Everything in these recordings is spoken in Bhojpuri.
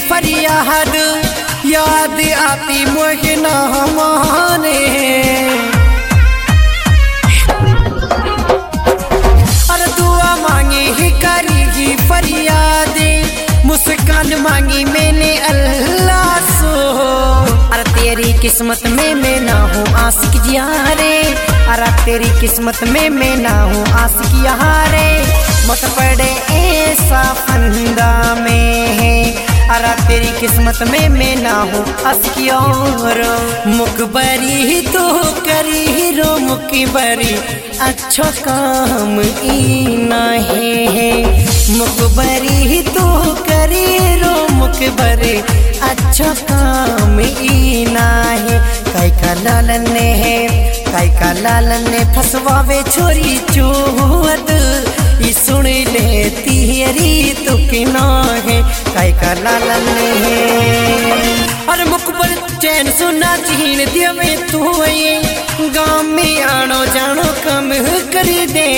फरियाद याद आती मोहे ना माने। अरे दुआ मांगी ही करी ही फरियाद मुस्कान मांगी मैंने अल्लाह सो। अरे तेरी किस्मत में मैं ना हूँ आशिक यारे। अरे तेरी किस्मत में मैं ना हूँ आशिक यारे। मत पड़े ऐसा फंदा में। अरे तेरी किस्मत में मैं ना हूँ आशिक यार। मुकबरी तो करी रो मुकबरी अच्छा काम ई ना है। मुकबरी तो करी रो मुकबरी अच्छा काम ई ना है। काई का लालन है काई का लालन ने फसवावे छोरी चोहद ई सुन ले तेरी तो कि ना है। काई का लालन है अरे मुकबर चैन सुना चीन दिया में तू गाँव में आनो जानो कम कर दे।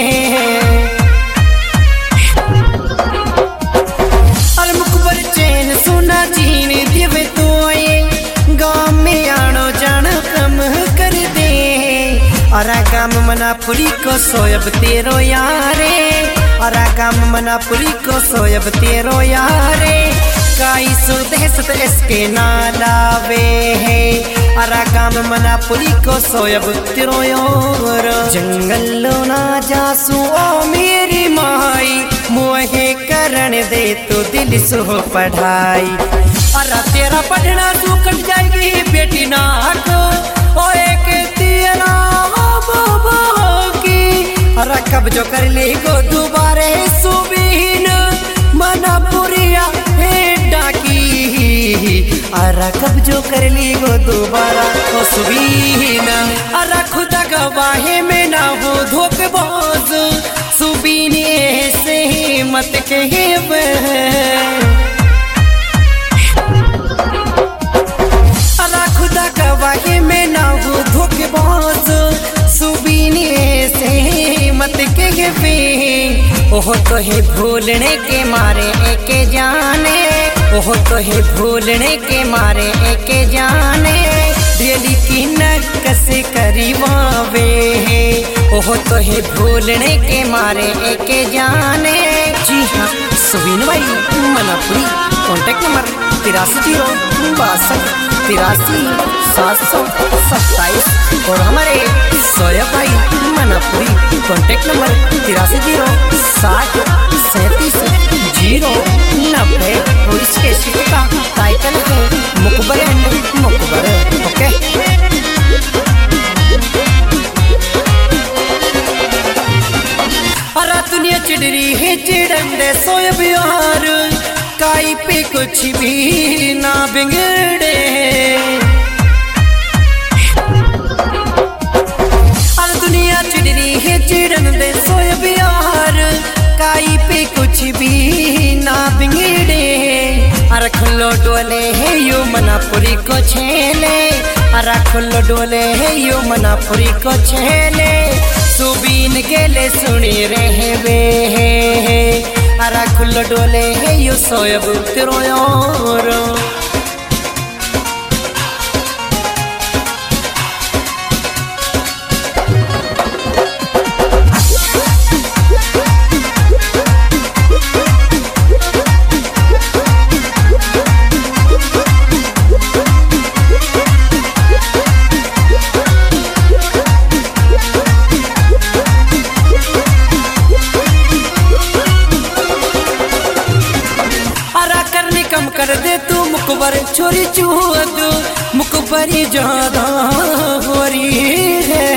अरे मुकबर चैन सुना चीन दिया में तू गाँव में आनो जानो कम कर दे। और गाम मनापुरी को सोयब तेरो यारे। और गाम मनापुरी को सोयब तेरो यारे। काई सुदहसत इसके नालावे है। अरा गाम मनापुरी को सोयब तेरो यार। जंगल ना जासू ओ मेरी माई मोहे करन दे तो दिल सो पढ़ाई। अरा तेरा पढ़ना तू कट जाएगी बेटी ना हटो ओ एक तेरा अरा कब जो कर ले गो दोबारे सुबीन मनापुरिया है डाकी। अरा कब जो कर ली गो दोबारा ओ सुबीन। अरा खुदा गवाहे में ना हो धोखेबाज सुबीन ऐसे ही मत कहे। अरा खुदा गवाहे में ना हो धोखेबाज सुबीन ऐसे मत कहे। ओह तो है भूलने के मारे एक जाने। ओह तो है भूलने के मारे एक जाने। दिली की नकस करीवावे। ओह तो है भूलने के मारे एक जाने। जी हाँ सुबीन भाई मनापुरी कॉन्टेक्ट नंबर 83 और हमारे सोयब भाई मनापुरी कॉन्टेक्ट नंबर 83 और इसके शिप का टाइटल है मुकबर एंड मुकबर। ओके अरा दुनिया चिड़री है चिड़न दे सोयब यार। काई पे कुछ भी ना बिगड़े। अरे दुनिया चिड़री है चिड़न दे सोयब यार। काई पे कुछ भी ना बिगड़े। अरे खुल्लो डोले है यो मनापुरी को छेले। अरे खुल्लो डोले है यो मनापुरी को छेले। सुबीन गेले सुनी रहे वे है। अरा खुल्लो डोले है यो सोयब तेरो यार। कर दे तू मुकबर छोरी चूद मुकबरी ज्यादा हो रही है।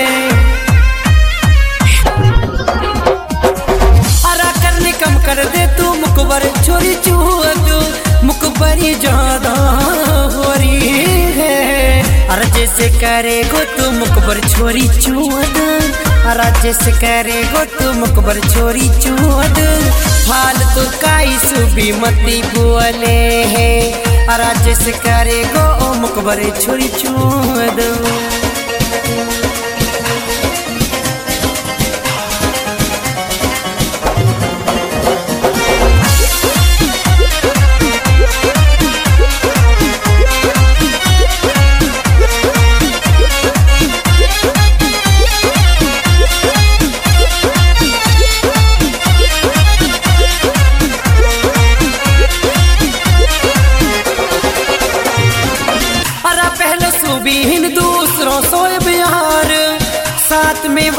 अरा करने कम कर दे तू मुकबर छोरी चूद मुकबरी ज्यादा हो रही है। अरे जैसे करेगो तू मुकबर छोरी चूद। अरा जैसे करेगो तू मुकबर छोरी चूद। फालतू काई सुबी मती बोले है। अरा जैसे करेगो ओ मुकबर छोरी चूद।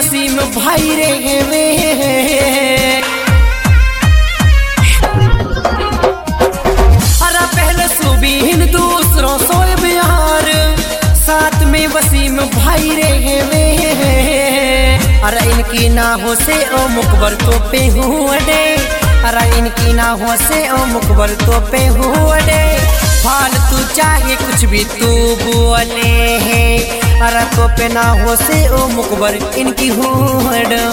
वसीम भाई रे वे अरे पहले सुबीन दूसरों सोए बिहार साथ में वसीम भाई रे वे अरे इनकी नाहों से ओ मुकबर तो पे हूँ अडे अरे इनकी नाहों से ओ मुकबर तो पे हूँ अडे फालतू चाहे कुछ भी तू बोले है अरे तो पे नाहों से ओ मुकबर इनकी हूँ अडे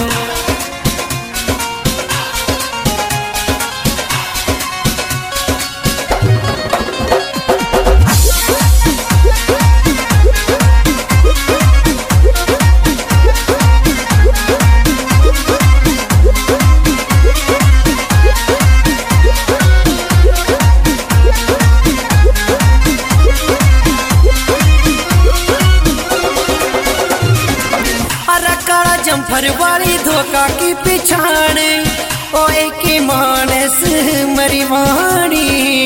जम्फर वाली धोखा की पिछाड़े ओ एक मानस मरीवाणी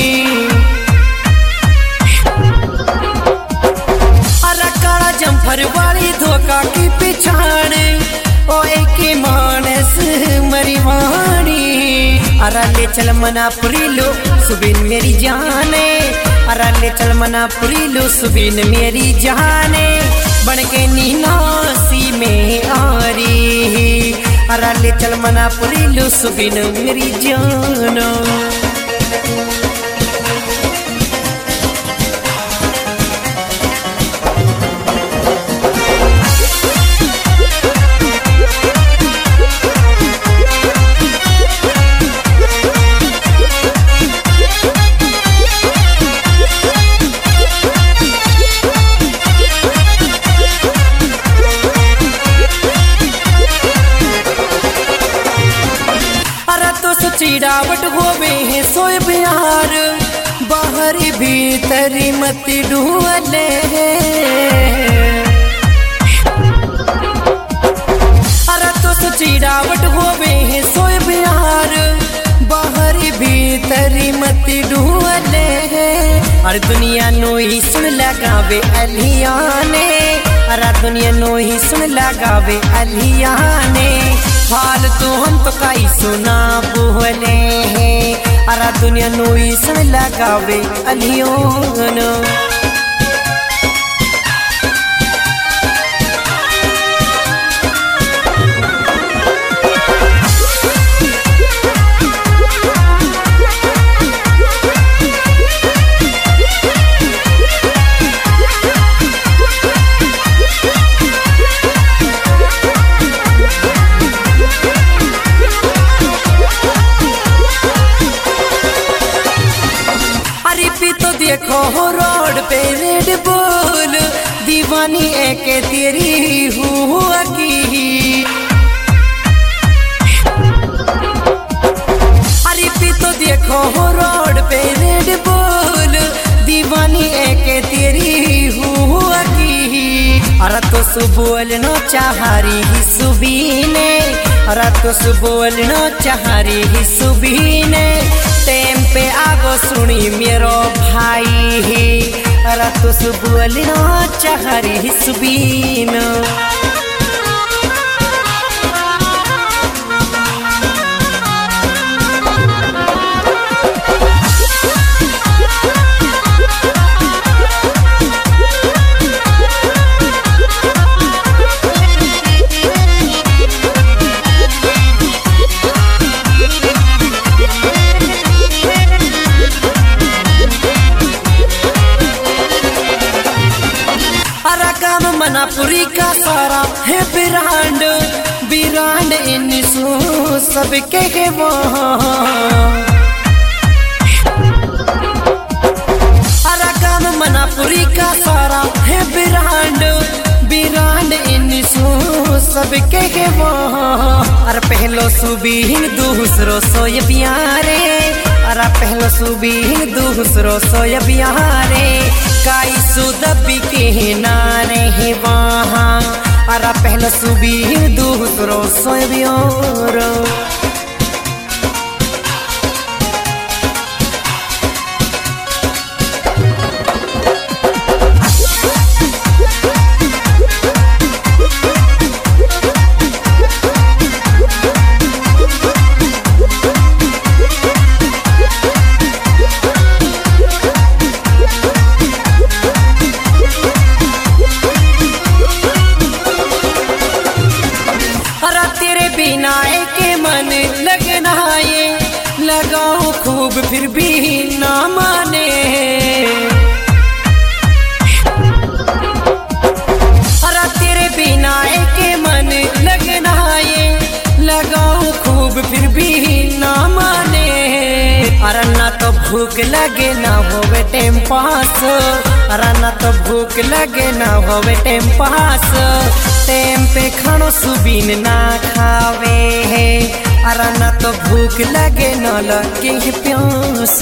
अरे काला जम्फर वाली धोखा की पिछाड़े ओ एक मानस मरीवाणी अरे ले चल मनापुरी लो सुबीन मेरी जाने अरे ले चल मनापुरी लो सुबीन मेरी जाने बन के नीनासी में आ रही अरे ले चल मनापुरी लो सुबीन मेरी जानो चिड़ावट होवे है सोए बिहार बाहर भीतर मत ढूंढले अरे तो चिड़ावट होवे है सोए बिहार बाहर भीतर मत ढूंढले अरे दुनिया नो ही सुन लगावे अलियाने अरे दुनिया नो ही सुन लगावे अलियाने फालतू हम तो काई सुना बोले हैं अरे दुनिया नो ही सुन लगावे अलियोनो देखो रोड पे रेड बुल दीवानी एक तेरी हुआ की अरे पी तो देखो रोड पे रेड बुल दीवानी एक तेरी हुआ की अरे तो सुबोलनो चाहारी ही सुबीने अरे तो सुबोलनो चाहारी ही सुबीने टेम पे आगो सुनी मेरो भाई ही अरे तो सुबोलनो चाहारी ही सुबीन मनापुरी का सारा है बिरांड बिरांड इन सबके है वहाँ अरे काम मनापुरी का सारा है बिरांड बिरांड इन सबके है वहाँ अरे पहलो सुबीन दूसरो सोय बियारे अरे पहलो सुबीन दूसरो सोय बियारे काई सुदबी के नारे है वहाँ अरे पहलो सुबीन दूसरो सोय बियारो ना माने। अरे तेरे बिना एक मन लगना ये लगाऊं खूब फिर भी ना माने। अरे ना तो भूख लगे ना होवे टाइम पास, अरे ना तो भूख लगे ना होवे टाइम पास। टाइम पे खानो सुबीन ना खावे है, अरे ना तो भूख लगे ना लगे प्यास।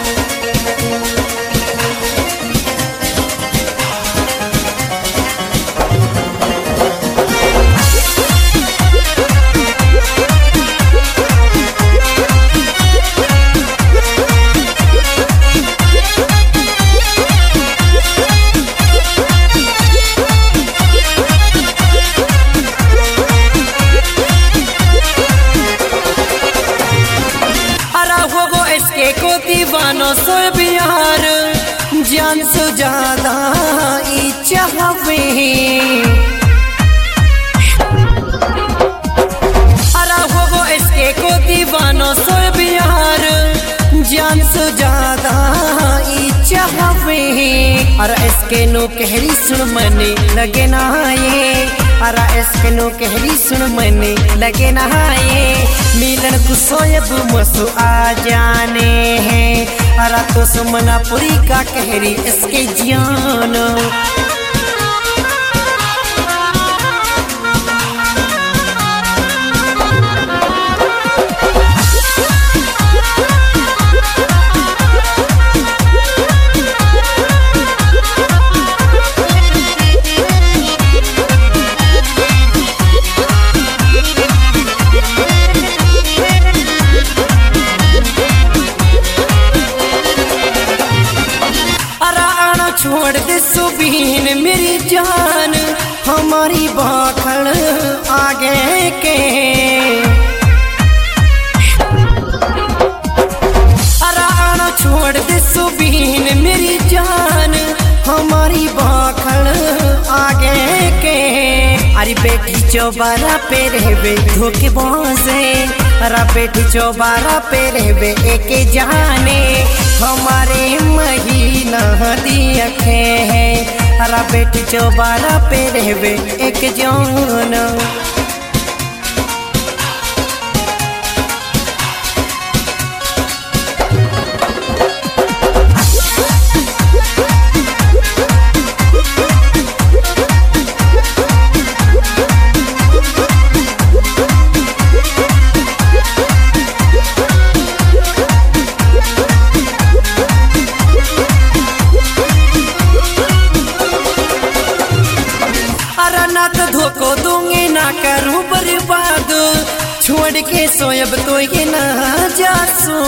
को दीवानो सो बिहार जान से ज्यादा चाहवे। अरे वो इसके को दीवानो सो बिहार जान से ज्यादा चाहवे। अरे इसके नो कहरी सुन मने लगे ना ये, अरे इसके नो कहरी सुन मने लगे ना ये। मिलन को सोयब मसु आ जाने हैं, अरे तो सुमना पुरी का कहरी इसके जान। छोड़ दे सुबीन मेरी जान, हमारी बाखड़ आगे के। अरे छोड़ दे सुबीन मेरी जान, हमारी बाखड़ आगे के। अरे बेटी चौबारा पे रहबे धोखेबाजे, अरे बेटी चौबारा पे रहबे एक जाने। हमारे महीना दिखे है, अरे बेटी चौबारा पे रहबे एक जान। धोखो दूंगी ना करूं बर्बाद, छोड़ के सोयब तो ये ना जासो।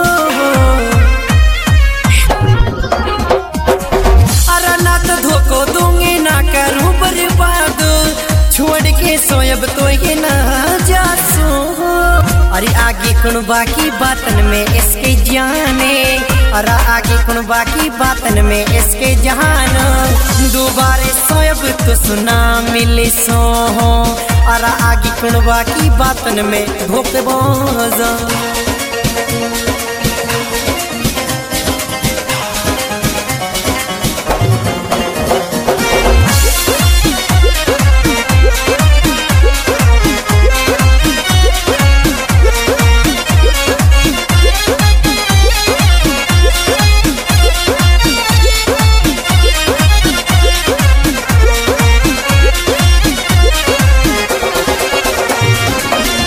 अरे ना तो धोखो दूंगी ना करूं बर्बाद, छोड़ के सोयब तो ये ना जासो। अरे आगे कौन बाकी बातन में इसके जाने, अरे आगे कौन बाकी बातन में इसके जान। दोबारे सोयब तो सुना मिले सो, अरे आगे कौन बाकी बातन में धोखेबाज।